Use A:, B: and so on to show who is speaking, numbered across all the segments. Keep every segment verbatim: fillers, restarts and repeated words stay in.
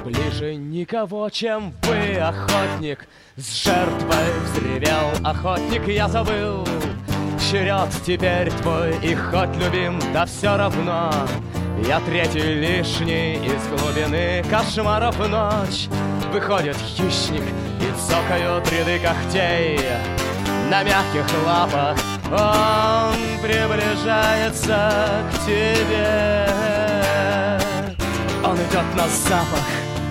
A: Ближе никого, чем вы, охотник. С жертвой взревел охотник, я забыл. Черед теперь твой, и хоть любим, да все равно. Я третий лишний из глубины кошмаров ночь. Выходит хищник, и цокают ряды когтей. На мягких лапах он приближается к тебе. Он идет на запах.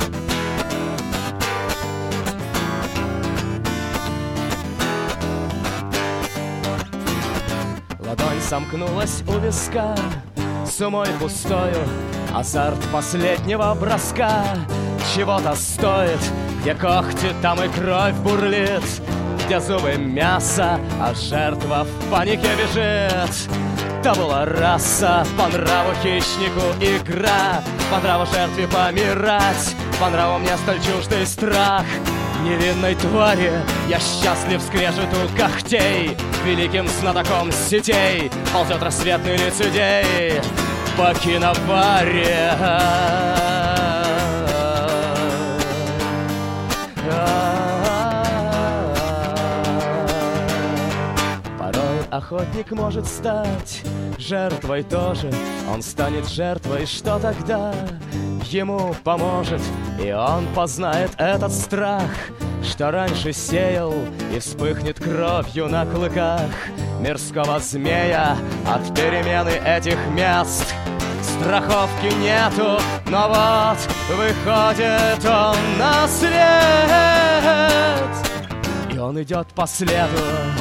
A: Ладонь сомкнулась у виска, с умой пустою, азарт последнего броска. Чего-то стоит, где когти, там и кровь бурлит, где зубы мясо, а жертва в панике бежит. Табула раса, по нраву хищнику игра, по нраву жертве помирать, по нраву мне столь чуждый страх. Невинной твари я счастлив скрежету когтей, великим знатоком сетей ползет рассветный лицедей по киноваре. Порой охотник может стать жертвой тоже. Он станет жертвой, что тогда? Ему поможет, и он познает этот страх, что раньше сеял и вспыхнет кровью на клыках мирского змея от перемены этих мест. Страховки нету, но вот выходит он на свет, и он идет по следу.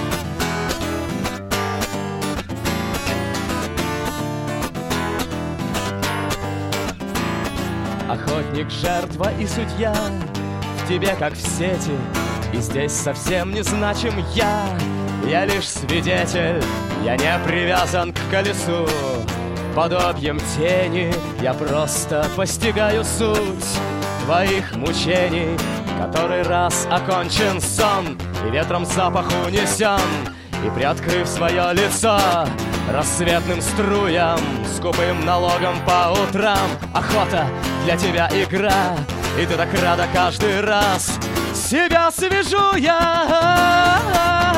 A: Охотник, жертва и судья, в тебе как в сети, и здесь совсем не значим я. Я лишь свидетель, я не привязан к колесу. Подобием тени я просто постигаю суть твоих мучений, который раз окончен сон и ветром запах унесен. И приоткрыв свое лицо рассветным струям, скупым налогом по утрам, охота для тебя игра, и ты так рада каждый раз. Себя свяжу я.